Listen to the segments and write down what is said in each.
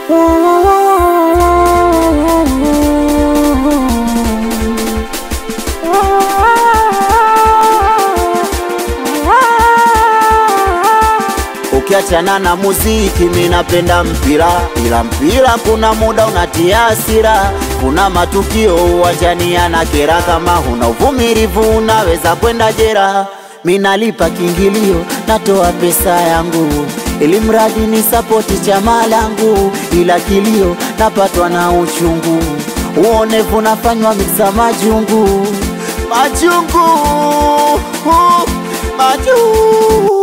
Ukiachana na muziki mimi napenda mpira, ila mpira kuna muda unatia hasira. Kuna matukio uwanjani yanakera, kama huna uvumilivu unaweza kwenda jera. Mimi nalipa kiingilio, natoa pesa yangu, ili mradi ni support chama langu, ila kilio napatwa na uchungu. Uonevu nafanywa mixa majungu, majungu, majungu.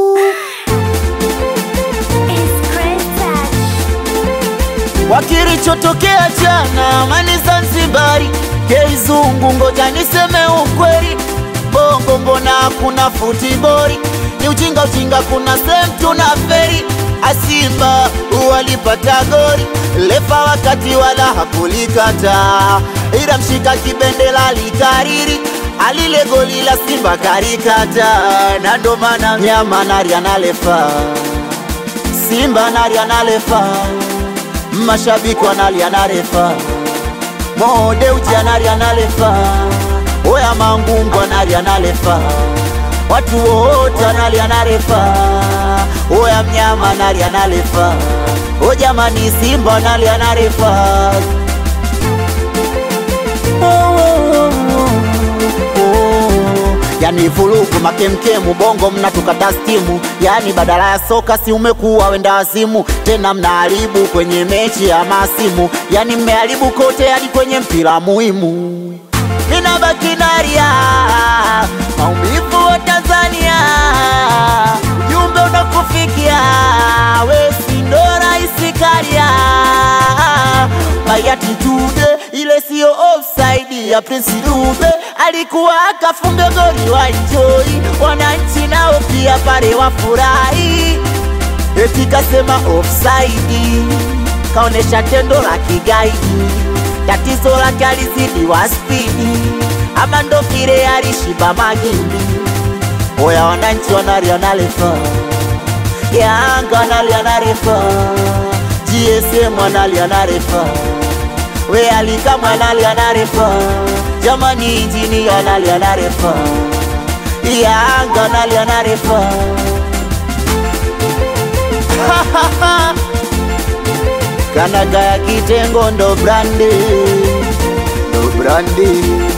Wakilichotokea jana Amani Zanzibari, Keizungu ngoja niseme ukweli. Bongo mbona kuna futibori, ni ujinga ujinga, kuna sehemu tunaferi. Asimba walipata gori, lefa wakati wala hakulikata, ila mshika kibendela likariri, alile goli la Simba karikata. Na ndo maana nyama nari analefa, Simba nari analefa, mashabiki wanalia na refa, Mode uji analia na refa, oya Mangungu analia na refa, watu wote analia na refa, oya Mnyama analia na refa, o jamani Simba analia na refa. Yani fuluku makemkemu, bongo mnatukata stimu. Yani badala ya soka si umekuwa wenda wazimu, tena mnaharibu kwenye mechi ya masimu. Yani mmeharibu kote hadi kwenye mpira muhimu. Ninabaki naria maumivu wa Tanzania, ujumbe unakufikia, we si ndo rais Karia. My attitude ile sio offside ya Prince Dube, alikuwa akafunga goli wa enjoy, wananchi nao pia pale wafurahi. Eti kasema offside, kaonesha tendo la kigaidi, tatizo lake alizidi wa speed, ama ndo vile alishiba magimbi. Oya wananchi wanalia na refa, Yanga wanalia na refa, GSM wanalia na refa, we Alika mwanalia na refa, jamani Injini analia na refa, Yanga analia na refa. Kanaga ya Kitengo ndo brandi, ndo brandi.